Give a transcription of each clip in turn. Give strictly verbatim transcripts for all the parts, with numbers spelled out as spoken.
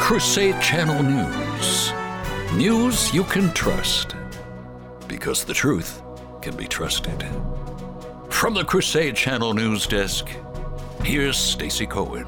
Crusade Channel News. News you can trust, because the truth can be trusted. From the Crusade Channel News Desk, here's Stacy Cohen.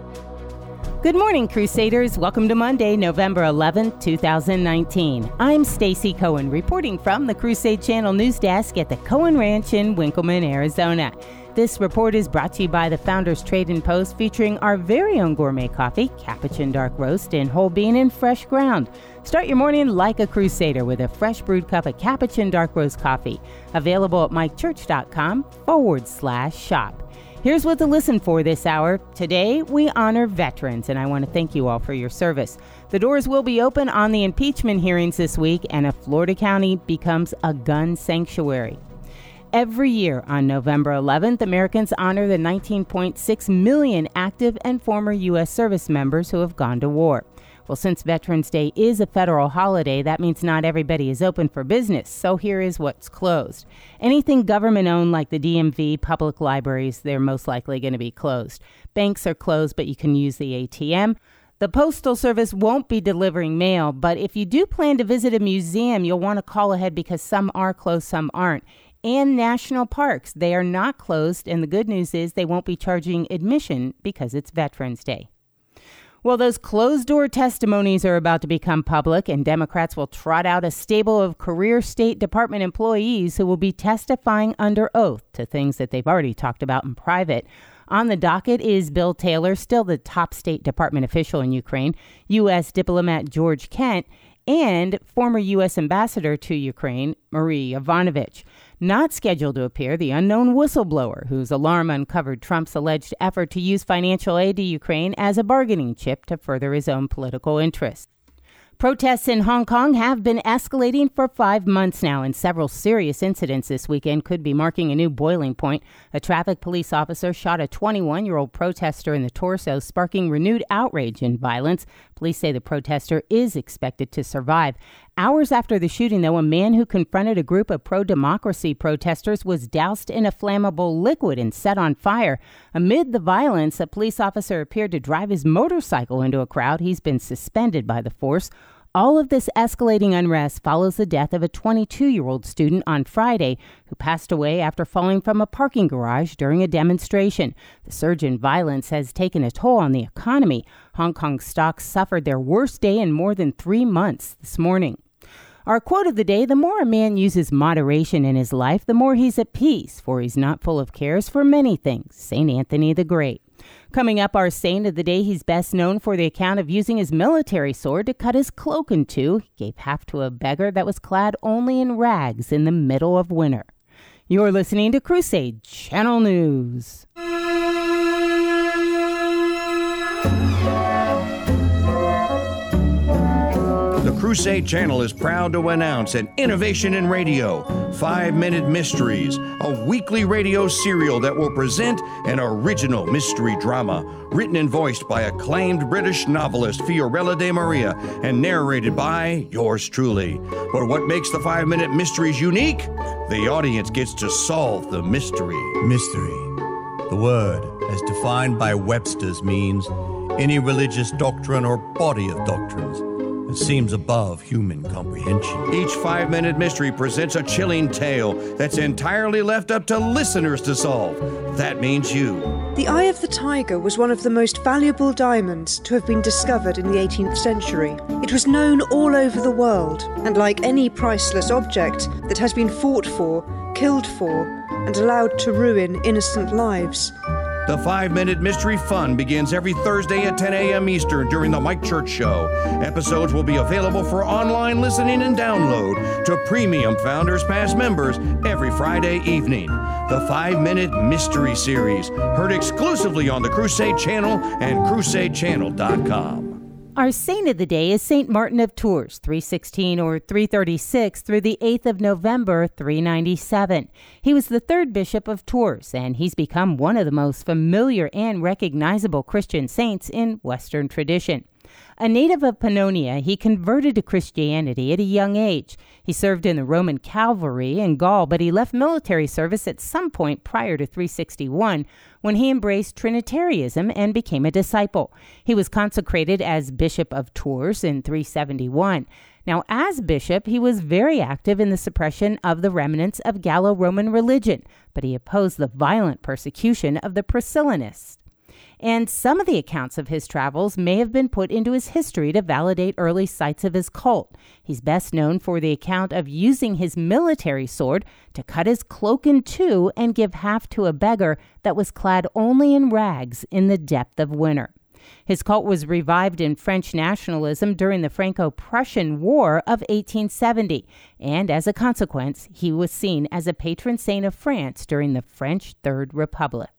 Good morning, Crusaders. Welcome to Monday, November eleventh, twenty nineteen. I'm Stacy Cohen, reporting from the Crusade Channel News Desk at the Cohen Ranch in Winkleman, Arizona. This report is brought to you by the Founders Trade and Post, featuring our very own gourmet coffee, Capuchin Dark Roast in whole bean and fresh ground. Start your morning like a Crusader with a fresh brewed cup of Capuchin Dark Roast coffee. Available at mikechurch.com forward slash shop. Here's what to listen for this hour. Today, we honor veterans, and I want to thank you all for your service. The doors will be open on the impeachment hearings this week, and a Florida county becomes a gun sanctuary. Every year on November eleventh, Americans honor the nineteen point six million active and former U S service members who have gone to war. Well, since Veterans Day is a federal holiday, that means not everybody is open for business. So here is what's closed. Anything government-owned like the D M V, public libraries, they're most likely going to be closed. Banks are closed, but you can use the A T M. The Postal Service won't be delivering mail, but if you do plan to visit a museum, you'll want to call ahead because some are closed, some aren't. And national parks, they are not closed, and the good news is they won't be charging admission because it's Veterans Day. Well, those closed-door testimonies are about to become public, and Democrats will trot out a stable of career State Department employees who will be testifying under oath to things that they've already talked about in private. On the docket is Bill Taylor, still the top State Department official in Ukraine, U S diplomat George Kent, and former U S ambassador to Ukraine, Marie Yovanovitch. Not scheduled to appear, the unknown whistleblower, whose alarm uncovered Trump's alleged effort to use financial aid to Ukraine as a bargaining chip to further his own political interests. Protests in Hong Kong have been escalating for five months now, and several serious incidents this weekend could be marking a new boiling point. A traffic police officer shot a twenty-one-year-old protester in the torso, sparking renewed outrage and violence. Police say the protester is expected to survive. Hours after the shooting, though, a man who confronted a group of pro-democracy protesters was doused in a flammable liquid and set on fire. Amid the violence, a police officer appeared to drive his motorcycle into a crowd. He's been suspended by the force. All of this escalating unrest follows the death of a twenty-two-year-old student on Friday who passed away after falling from a parking garage during a demonstration. The surge in violence has taken a toll on the economy. Hong Kong stocks suffered their worst day in more than three months this morning. Our quote of the day: the more a man uses moderation in his life, the more he's at peace, for he's not full of cares for many things. Saint Anthony the Great. Coming up, our saint of the day, he's best known for the account of using his military sword to cut his cloak in two. He gave half to a beggar that was clad only in rags in the middle of winter. You're listening to Crusade Channel News. The Crusade Channel is proud to announce an innovation in radio, Five Minute Mysteries, a weekly radio serial that will present an original mystery drama, written and voiced by acclaimed British novelist Fiorella de Maria and narrated by yours truly. But what makes the Five Minute Mysteries unique? The audience gets to solve the mystery. Mystery. The word, as defined by Webster's, means any religious doctrine or body of doctrines that seems above human comprehension. Each five-minute mystery presents a chilling tale that's entirely left up to listeners to solve. That means you. The Eye of the Tiger was one of the most valuable diamonds to have been discovered in the eighteenth century. It was known all over the world, and like any priceless object that has been fought for, killed for, and allowed to ruin innocent lives. The five-minute mystery fun begins every Thursday at ten a.m. Eastern during the Mike Church Show. Episodes will be available for online listening and download to premium Founders Pass members every Friday evening. The five-minute mystery series, heard exclusively on the Crusade Channel and crusade channel dot com. Our saint of the day is Saint Martin of Tours, three sixteen or three thirty-six through the eighth of November, three ninety-seven. He was the third bishop of Tours, and he's become one of the most familiar and recognizable Christian saints in Western tradition. A native of Pannonia, he converted to Christianity at a young age. He served in the Roman cavalry in Gaul, but he left military service at some point prior to three sixty-one when he embraced Trinitarianism and became a disciple. He was consecrated as Bishop of Tours in three seventy-one. Now, as bishop, he was very active in the suppression of the remnants of Gallo-Roman religion, but he opposed the violent persecution of the Priscillanists. And some of the accounts of his travels may have been put into his history to validate early sites of his cult. He's best known for the account of using his military sword to cut his cloak in two and give half to a beggar that was clad only in rags in the depth of winter. His cult was revived in French nationalism during the Franco-Prussian War of eighteen seventy, and as a consequence, he was seen as a patron saint of France during the French Third Republic.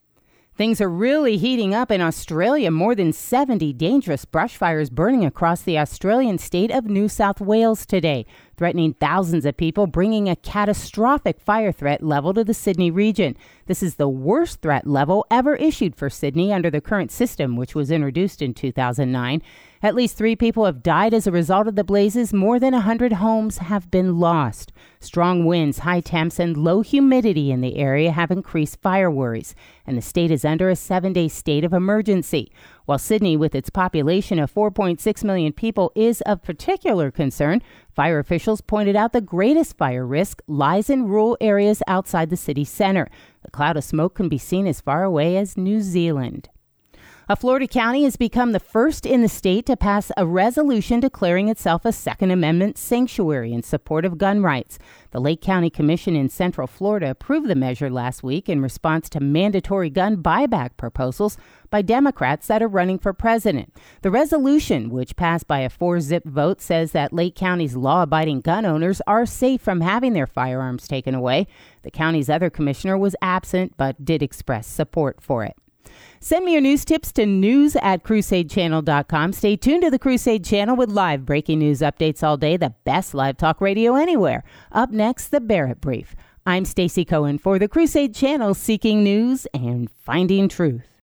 Things are really heating up in Australia. More than seventy dangerous brush fires burning across the Australian state of New South Wales today, threatening thousands of people, bringing a catastrophic fire threat level to the Sydney region. This is the worst threat level ever issued for Sydney under the current system, which was introduced in two thousand nine. At least three people have died as a result of the blazes. More than one hundred homes have been lost. Strong winds, high temps, and low humidity in the area have increased fire worries, and the state is under a seven-day state of emergency. While Sydney, with its population of four point six million people, is of particular concern, fire officials pointed out the greatest fire risk lies in rural areas outside the city center. The cloud of smoke can be seen as far away as New Zealand. A Florida county has become the first in the state to pass a resolution declaring itself a Second Amendment sanctuary in support of gun rights. The Lake County Commission in Central Florida approved the measure last week in response to mandatory gun buyback proposals by Democrats that are running for president. The resolution, which passed by a four-zip vote, says that Lake County's law-abiding gun owners are safe from having their firearms taken away. The county's other commissioner was absent but did express support for it. Send me your news tips to news at crusade channel dot com. Stay tuned to the Crusade Channel with live breaking news updates all day, the best live talk radio anywhere. Up next, the Barrett Brief. I'm Stacey Cohen for the Crusade Channel, seeking news and finding truth.